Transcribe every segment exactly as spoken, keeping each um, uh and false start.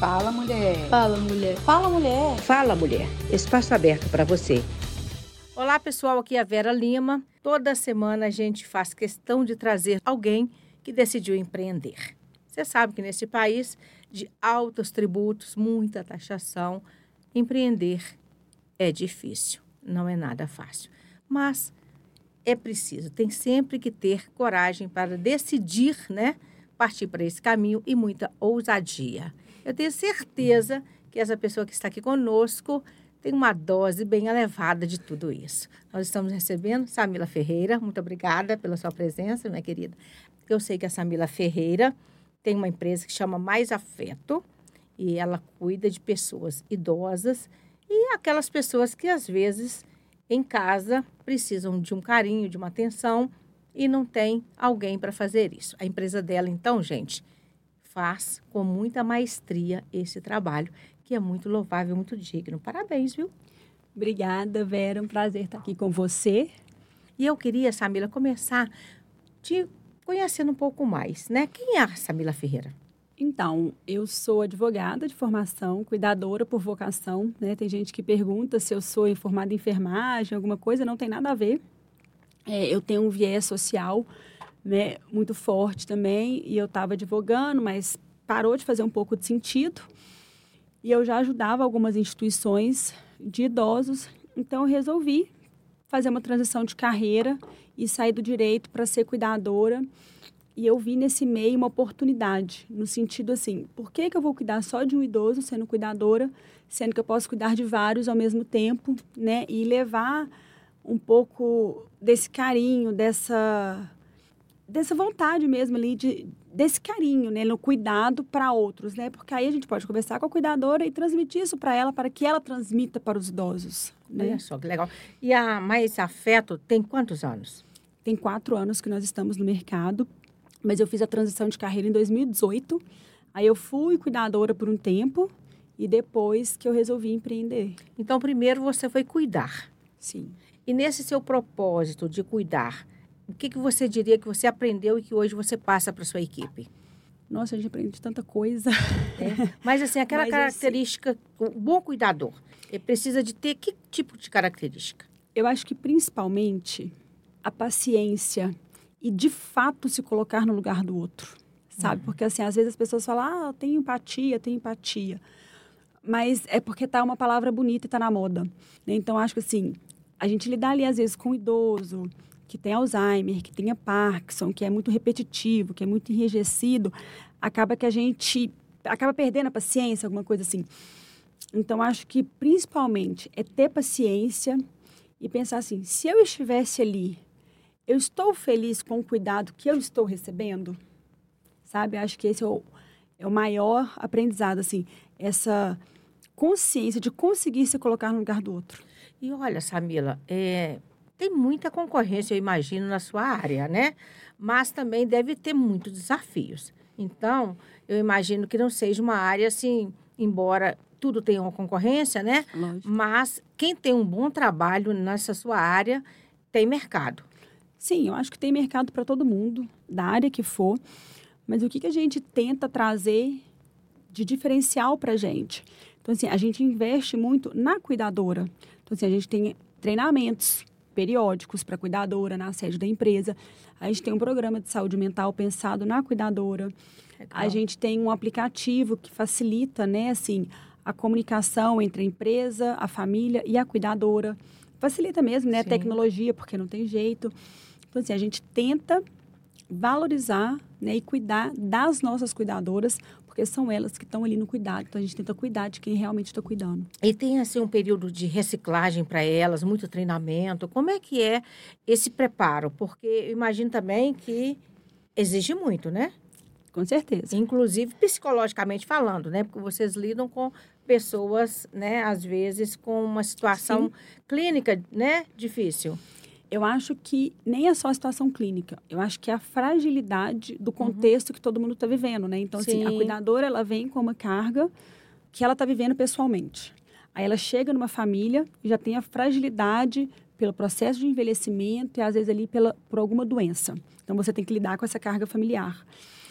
Fala, mulher. Fala, mulher. Fala, mulher. Fala, mulher. Espaço aberto para você. Olá, pessoal. Aqui é a Vera Lima. Toda semana a gente faz questão de trazer alguém que decidiu empreender. Você sabe que nesse país de altos tributos, muita taxação, empreender é difícil. Não é nada fácil. Mas é preciso, tem sempre que ter coragem para decidir, né? Partir para esse caminho e muita ousadia. Eu tenho certeza que essa pessoa que está aqui conosco tem uma dose bem elevada de tudo isso. Nós estamos recebendo Samila Ferreira. Muito obrigada pela sua presença, minha querida. Eu sei que a Samila Ferreira tem uma empresa que chama Mais Afeto e ela cuida de pessoas idosas e aquelas pessoas que, às vezes, em casa, precisam de um carinho, de uma atenção e não tem alguém para fazer isso. A empresa dela, então, gente, faz com muita maestria esse trabalho, que é muito louvável, muito digno. Parabéns, viu? Obrigada, Vera. Um prazer estar aqui com você. E eu queria, Samila, começar te conhecendo um pouco mais, né? Quem é a Samila Ferreira? Então, eu sou advogada de formação, cuidadora por vocação, né? Tem gente que pergunta se eu sou formada em enfermagem, alguma coisa, não tem nada a ver. É, eu tenho um viés social, né, muito forte também, e eu estava advogando, mas parou de fazer um pouco de sentido. E eu já ajudava algumas instituições de idosos, então eu resolvi fazer uma transição de carreira e sair do direito para ser cuidadora. E eu vi nesse meio uma oportunidade, no sentido assim, por que que eu vou cuidar só de um idoso sendo cuidadora, sendo que eu posso cuidar de vários ao mesmo tempo, né? E levar um pouco desse carinho, dessa, dessa vontade mesmo ali, de, desse carinho, né? No cuidado para outros, né? Porque aí a gente pode conversar com a cuidadora e transmitir isso para ela, para que ela transmita para os idosos, né? Olha só, que legal. E a Mais Afeto tem quantos anos? Tem quatro anos que nós estamos no mercado. Mas eu fiz a transição de carreira em dois mil e dezoito. Aí eu fui cuidadora por um tempo e depois que eu resolvi empreender. Então, primeiro você foi cuidar. Sim. E nesse seu propósito de cuidar, o que, que você diria que você aprendeu e que hoje você passa para a sua equipe? Nossa, a gente aprende tanta coisa. É. Mas, assim, aquela Mas, característica, assim, o bom cuidador, ele precisa de ter que tipo de característica? Eu acho que, principalmente, a paciência e, de fato, se colocar no lugar do outro, sabe? Uhum. Porque, assim, às vezes as pessoas falam, ah, eu tenho empatia, tenho empatia. Mas é porque tá uma palavra bonita e tá na moda, né? Então, acho que, assim, a gente lidar ali, às vezes, com um idoso que tem Alzheimer, que tenha Parkinson, que é muito repetitivo, que é muito enrijecido, acaba que a gente acaba perdendo a paciência, alguma coisa assim. Então, acho que, principalmente, é ter paciência e pensar assim, se eu estivesse ali, eu estou feliz com o cuidado que eu estou recebendo? Sabe? Acho que esse é o, é o maior aprendizado, assim, essa consciência de conseguir se colocar no lugar do outro. E olha, Samila, é, tem muita concorrência, eu imagino, na sua área, né? Mas também deve ter muitos desafios. Então, eu imagino que não seja uma área, assim, embora tudo tenha uma concorrência, né? Lógico. Mas quem tem um bom trabalho nessa sua área tem mercado. Sim, eu acho que tem mercado para todo mundo, da área que for. Mas o que, que a gente tenta trazer de diferencial para a gente? Então, assim, a gente investe muito na cuidadora. Então, assim, a gente tem treinamentos periódicos para a cuidadora na sede da empresa. A gente tem um programa de saúde mental pensado na cuidadora. Legal. A gente tem um aplicativo que facilita, né, assim, a comunicação entre a empresa, a família e a cuidadora. Facilita mesmo, né, a tecnologia, porque não tem jeito. Então, assim, a gente tenta valorizar, né, e cuidar das nossas cuidadoras, porque são elas que estão ali no cuidado. Então, a gente tenta cuidar de quem realmente está cuidando. E tem, assim, um período de reciclagem para elas, muito treinamento. Como é que é esse preparo? Porque eu imagino também que exige muito, né? Com certeza. Inclusive psicologicamente falando, né? Porque vocês lidam com pessoas, né, às vezes, com uma situação Sim. clínica, né, difícil. Eu acho que nem é só a situação clínica. Eu acho que é a fragilidade do contexto uhum. que todo mundo está vivendo, né? Então, Sim. assim, a cuidadora, ela vem com uma carga que ela está vivendo pessoalmente. Aí ela chega numa família e já tem a fragilidade pelo processo de envelhecimento e, às vezes, ali pela, por alguma doença. Então, você tem que lidar com essa carga familiar.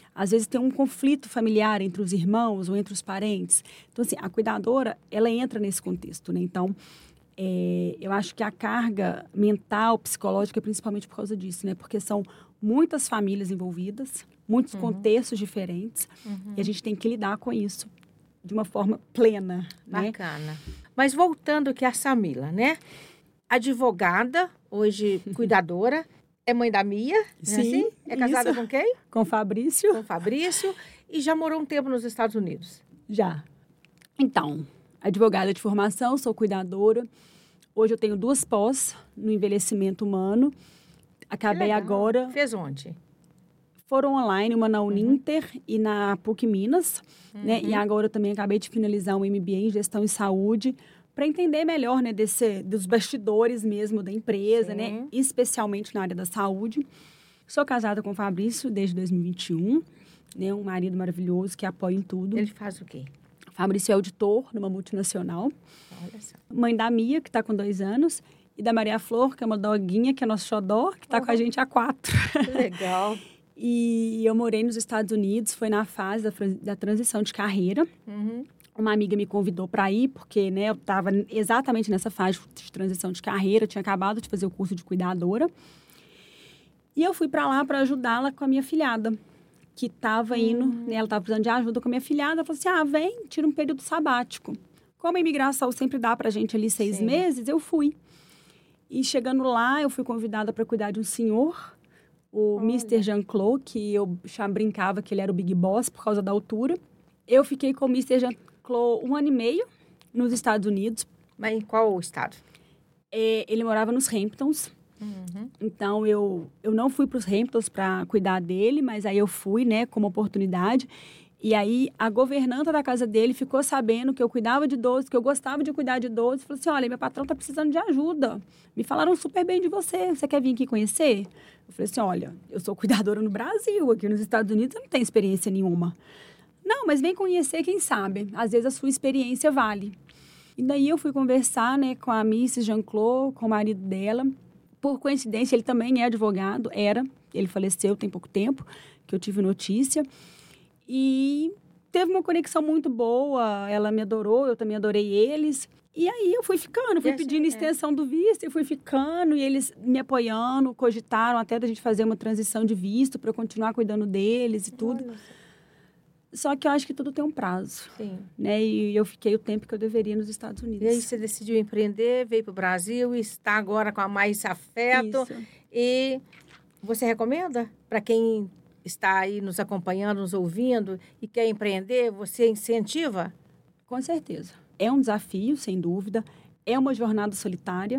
Às vezes tem um conflito familiar entre os irmãos ou entre os parentes. Então, assim, a cuidadora, ela entra nesse contexto, né? Então, é, eu acho que a carga mental, psicológica, é principalmente por causa disso, né? Porque são muitas famílias envolvidas, muitos uhum. contextos diferentes, uhum. e a gente tem que lidar com isso de uma forma plena, né? Bacana. Mas voltando aqui a Samila, né? Advogada, hoje cuidadora, é mãe da Mia, Sim, é assim? É casada isso. com quem? Com o Fabrício. Com o Fabrício. E já morou um tempo nos Estados Unidos? Já. Então, advogada de formação, sou cuidadora. Hoje eu tenho duas pós no envelhecimento humano. Acabei agora... Fez onde? Foram online, uma na Uninter uhum. e na P U C Minas. Uhum. Né? E agora eu também acabei de finalizar um M B A em Gestão em Saúde, para entender melhor, né, desse, dos bastidores mesmo da empresa, né, especialmente na área da saúde. Sou casada com o Fabrício desde dois mil e vinte e um, né, um marido maravilhoso que apoia em tudo. Ele faz o quê? Fabrício é auditor numa multinacional. Olha só. Mãe da Mia, que está com dois anos, e da Maria Flor, que é uma doguinha, que é nosso xodó, que está uhum. com a gente há quatro. Legal. E eu morei nos Estados Unidos, foi na fase da, da transição de carreira. Uhum. Uma amiga me convidou para ir, porque né, eu estava exatamente nessa fase de transição de carreira, tinha acabado de fazer o curso de cuidadora. E eu fui para lá para ajudá-la com a minha filhada, que estava indo, uhum. né, ela estava precisando de ajuda com a minha filhada. Ela falou assim, ah, vem, tira um período sabático. Como a imigração sempre dá para a gente ali seis Sim. meses, eu fui. E chegando lá, eu fui convidada para cuidar de um senhor, o Olha. mister Jean-Claude, que eu já brincava que ele era o Big Boss por causa da altura. Eu fiquei com o mister Jean-Claude um ano e meio nos Estados Unidos. Mas em qual estado? É, ele morava nos Hamptons. Uhum. Então, eu, eu não fui para os Hamptons para cuidar dele, mas aí eu fui, né, como oportunidade. E aí, a governanta da casa dele ficou sabendo que eu cuidava de idosos, que eu gostava de cuidar de idosos. Falou assim, olha, meu patrão está precisando de ajuda. Me falaram super bem de você. Você quer vir aqui conhecer? Eu falei assim, olha, eu sou cuidadora no Brasil. Aqui nos Estados Unidos eu não tenho experiência nenhuma. Não, mas vem conhecer, quem sabe. Às vezes a sua experiência vale. E daí eu fui conversar, né, com a missus Jean-Claude, com o marido dela. Por coincidência, ele também é advogado, era. Ele faleceu tem pouco tempo, que eu tive notícia. E teve uma conexão muito boa. Ela me adorou, eu também adorei eles. E aí eu fui ficando, fui pedindo extensão do visto e fui ficando. E eles me apoiando, cogitaram até da gente fazer uma transição de visto para eu continuar cuidando deles e tudo. Olha. Só que eu acho que tudo tem um prazo. Sim. Né? E eu fiquei o tempo que eu deveria nos Estados Unidos. E aí você decidiu empreender, veio para o Brasil e está agora com a Mais Afeto. Isso. E você recomenda para quem está aí nos acompanhando, nos ouvindo e quer empreender, você incentiva? Com certeza. É um desafio, sem dúvida. É uma jornada solitária,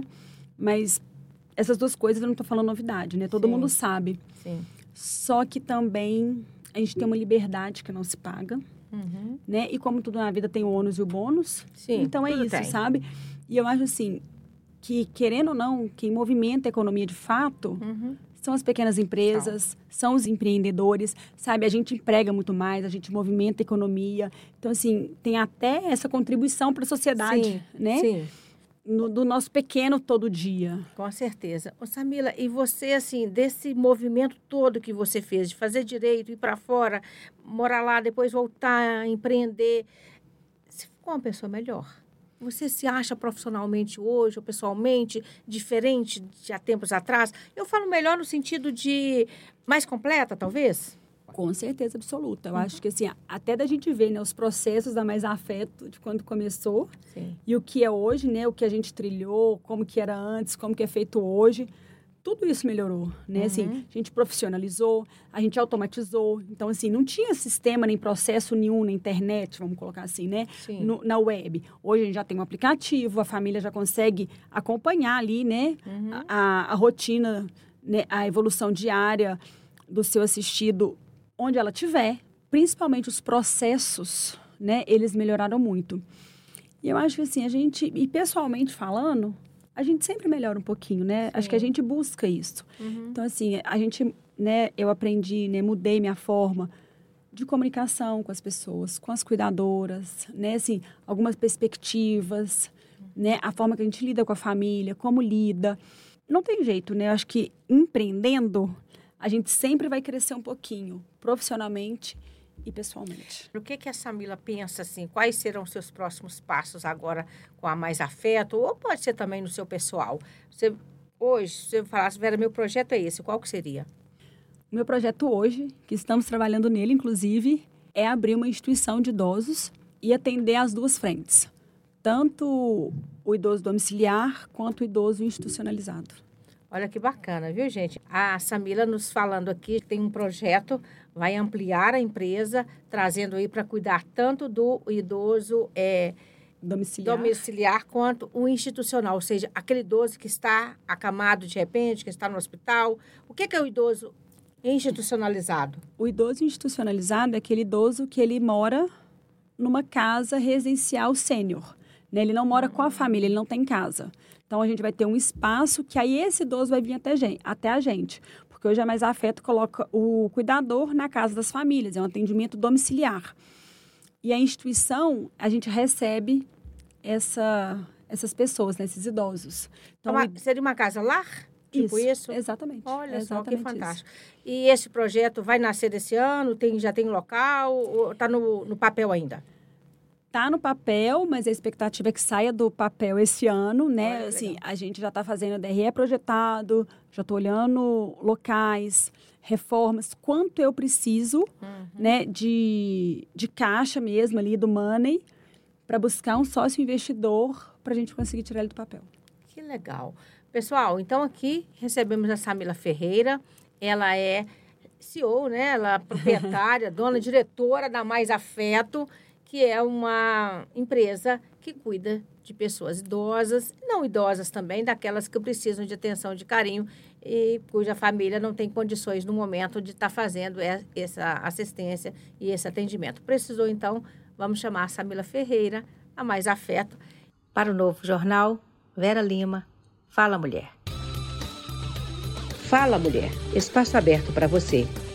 mas essas duas coisas eu não estou falando novidade, né? Todo Sim. mundo sabe. Sim. Só que também a gente tem uma liberdade que não se paga, uhum. né? E como tudo na vida tem o ônus e o bônus, Sim, então é isso, tem. sabe? E eu acho assim, que querendo ou não, quem movimenta a economia de fato uhum. são as pequenas empresas, são. são os empreendedores, sabe? A gente emprega muito mais, a gente movimenta a economia. Então, assim, tem até essa contribuição para a sociedade, Sim, né? Sim. No, do nosso pequeno todo dia. Com certeza. Ô, Samila, e você, assim, desse movimento todo que você fez, de fazer direito, ir para fora, morar lá, depois voltar a empreender, você ficou uma pessoa melhor? Você se acha profissionalmente hoje, ou pessoalmente, diferente de há tempos atrás? Eu falo melhor no sentido de mais completa, talvez? Com certeza absoluta. Eu uhum. acho que, assim, até da gente ver, né, os processos da Mais Afeto de quando começou Sim. e o que é hoje, né, o que a gente trilhou, como que era antes, como que é feito hoje, tudo isso melhorou, né? Uhum. Assim, a gente profissionalizou, a gente automatizou. Então, assim, não tinha sistema nem processo nenhum na internet, vamos colocar assim, né? No, na web. Hoje a gente já tem um aplicativo, a família já consegue acompanhar ali, né? Uhum. A, a rotina, né, a evolução diária do seu assistido onde ela estiver, principalmente os processos, né, eles melhoraram muito. E eu acho que, assim, a gente, e pessoalmente falando, a gente sempre melhora um pouquinho, né? Sim. Acho que a gente busca isso. Uhum. Então, assim, a gente, né, eu aprendi, né, mudei minha forma de comunicação com as pessoas, com as cuidadoras, né, assim, algumas perspectivas, uhum. né, a forma que a gente lida com a família, como lida. Não tem jeito, né? Eu acho que empreendendo, a gente sempre vai crescer um pouquinho, profissionalmente e pessoalmente. O que que a Samila pensa, assim, quais serão os seus próximos passos agora com a Mais Afeto, ou pode ser também no seu pessoal? Você, hoje, se você falasse, Vera, meu projeto é esse, qual que seria? O meu projeto hoje, que estamos trabalhando nele, inclusive, é abrir uma instituição de idosos e atender as duas frentes, tanto o idoso domiciliar quanto o idoso institucionalizado. Olha que bacana, viu, gente? A Samila nos falando aqui, tem um projeto, vai ampliar a empresa, trazendo aí para cuidar tanto do idoso é, domiciliar. domiciliar quanto o institucional, ou seja, aquele idoso que está acamado de repente, que está no hospital. O que que é o idoso institucionalizado? O idoso institucionalizado é aquele idoso que ele mora numa casa residencial sênior, né? Ele não mora com a família, ele não tem casa. Então, a gente vai ter um espaço que aí esse idoso vai vir até, gente, até a gente. Porque hoje a Mais Afeto coloca o cuidador na casa das famílias, é um atendimento domiciliar. E a instituição, a gente recebe essa, essas pessoas, né, esses idosos. Então, uma, seria uma casa-lar? Tipo isso? isso? Exatamente. Olha exatamente só, que fantástico. Isso. E esse projeto vai nascer desse ano? Tem, já tem local? Ou está no, no papel ainda? Está no papel, mas a expectativa é que saia do papel esse ano, né? Olha, assim, legal. a gente já está fazendo o D R E projetado, já estou olhando locais, reformas, quanto eu preciso, uhum. né, de, de caixa mesmo ali, do money, para buscar um sócio investidor para a gente conseguir tirar ele do papel. Que legal. Pessoal, então aqui recebemos a Samila Ferreira, ela é C E O, né? Ela é proprietária, dona, diretora da Mais Afeto, que é uma empresa que cuida de pessoas idosas, não idosas também, daquelas que precisam de atenção, de carinho e cuja família não tem condições no momento de estar fazendo essa assistência e esse atendimento. Precisou, então, vamos chamar a Samila Ferreira, a Mais Afeto, para o novo jornal Vera Lima, Fala Mulher. Fala Mulher, espaço aberto para você.